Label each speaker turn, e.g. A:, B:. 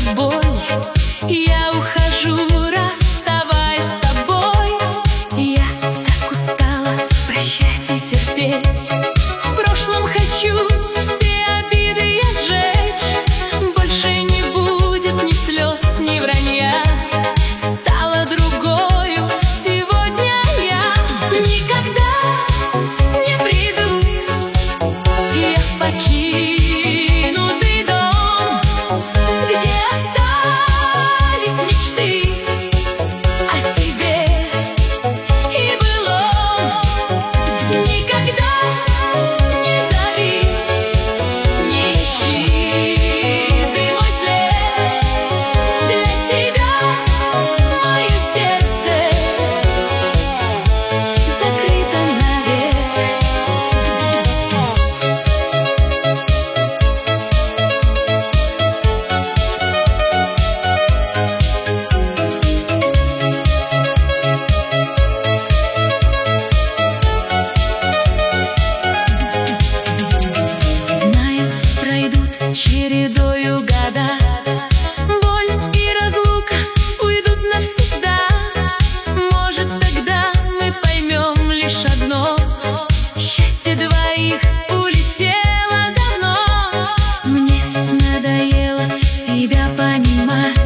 A: боль. Я ухожу, расставаясь с тобой. Я так устала прощать и терпеть. В прошлом хочу все обиды я сжечь. Больше не будет ни слез, ни вранья. Стала другою сегодня я. Никогда не приду я в покинутый дом, где остались мечты о тебе и былом. Никогда не зови, не ищи ты мой след. Для тебя мое сердце закрыто навек. Знаю, пройдут чередою года, боль и разлука уйдут навсегда. Может, тогда мы поймем лишь одно: счастье двоих улетело давно. Мне надоело тебя понимать.